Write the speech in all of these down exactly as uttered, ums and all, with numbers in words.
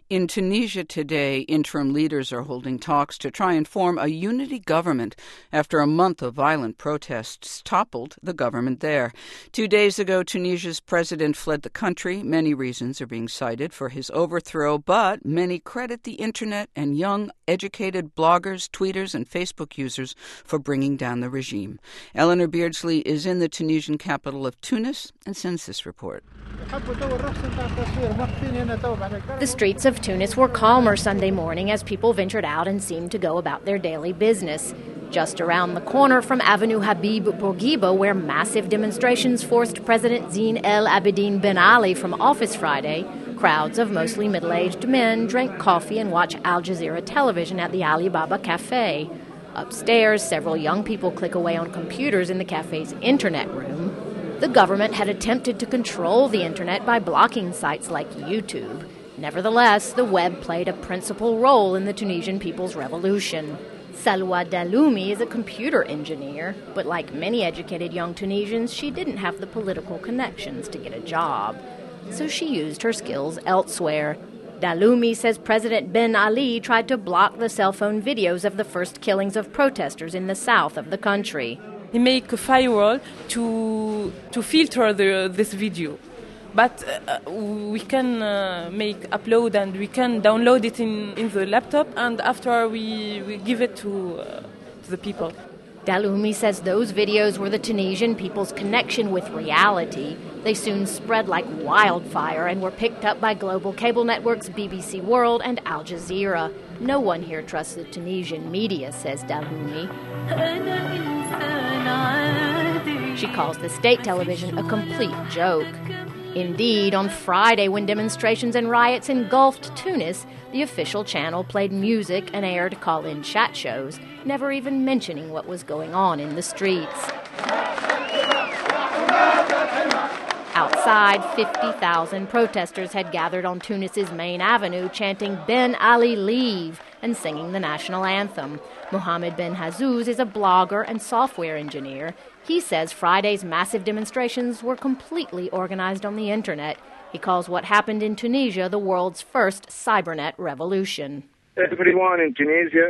In Tunisia today, interim leaders are holding talks to try and form a unity government after a month of violent protests toppled the government there. Two days ago, Tunisia's president fled the country. Many reasons are being cited for his overthrow, but many credit the internet and young, educated bloggers, tweeters, and Facebook users for bringing down the regime. Eleanor Beardsley is in the Tunisian capital of Tunis and sends this report. The streets of Tunis were calmer Sunday morning as people ventured out and seemed to go about their daily business. Just around the corner from Avenue Habib Bourguiba, where massive demonstrations forced President Zine El Abidine Ben Ali from office Friday, crowds of mostly middle-aged men drank coffee and watched Al Jazeera television at the Ali Baba Cafe. Upstairs, several young people click away on computers in the cafe's internet room. The government had attempted to control the internet by blocking sites like YouTube. Nevertheless, the web played a principal role in the Tunisian people's revolution. Salwa Daloumi is a computer engineer, but like many educated young Tunisians, she didn't have the political connections to get a job. So she used her skills elsewhere. Daloumi says President Ben Ali tried to block the cell phone videos of the first killings of protesters in the south of the country. He make a firewall to to filter the, this video, but uh, we can uh, make upload and we can download it in, in the laptop, and after we, we give it to, uh, to the people. Daloumi says those videos were the Tunisian people's connection with reality. They soon spread like wildfire and were picked up by global cable networks B B C World and Al Jazeera. No one here trusts the Tunisian media, says Daloumi. She calls the state television a complete joke. Indeed, on Friday, when demonstrations and riots engulfed Tunis, the official channel played music and aired call-in chat shows, never even mentioning what was going on in the streets. Outside, fifty thousand protesters had gathered on Tunis's main avenue, chanting Ben Ali leave and singing the national anthem. Mohamed Ben Hazouz is a blogger and software engineer. He says Friday's massive demonstrations were completely organized on the internet. He calls what happened in Tunisia the world's first cybernet revolution. Everyone in Tunisia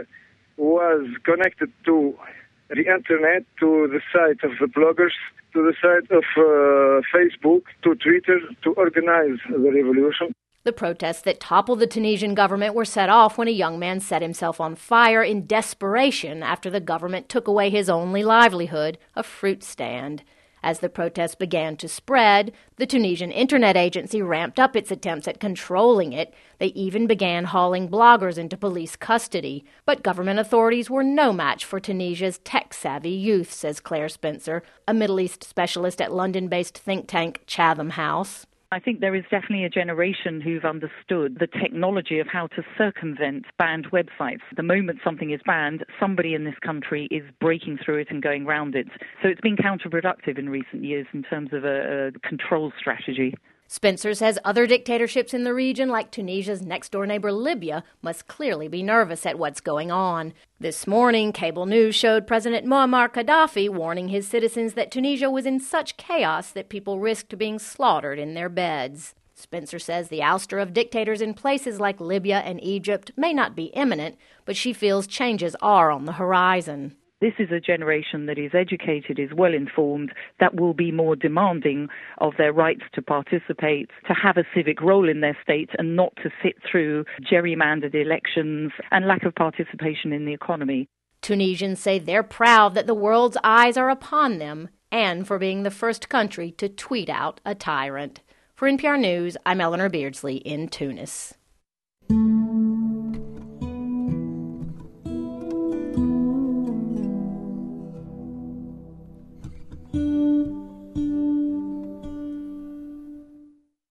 was connected to the internet, to the site of the bloggers, to the site of uh, Facebook, to Twitter, to organize the revolution. The protests that toppled the Tunisian government were set off when a young man set himself on fire in desperation after the government took away his only livelihood, a fruit stand. As the protests began to spread, the Tunisian Internet Agency ramped up its attempts at controlling it. They even began hauling bloggers into police custody. But government authorities were no match for Tunisia's tech-savvy youth, says Claire Spencer, a Middle East specialist at London-based think tank Chatham House. I think there is definitely a generation who've understood the technology of how to circumvent banned websites. The moment something is banned, somebody in this country is breaking through it and going round it. So it's been counterproductive in recent years in terms of a, a control strategy. Spencer says other dictatorships in the region, like Tunisia's next-door neighbor Libya, must clearly be nervous at what's going on. This morning, cable news showed President Muammar Gaddafi warning his citizens that Tunisia was in such chaos that people risked being slaughtered in their beds. Spencer says the ouster of dictators in places like Libya and Egypt may not be imminent, but she feels changes are on the horizon. This is a generation that is educated, is well-informed, that will be more demanding of their rights to participate, to have a civic role in their state and not to sit through gerrymandered elections and lack of participation in the economy. Tunisians say they're proud that the world's eyes are upon them and for being the first country to tweet out a tyrant. For N P R News, I'm Eleanor Beardsley in Tunis.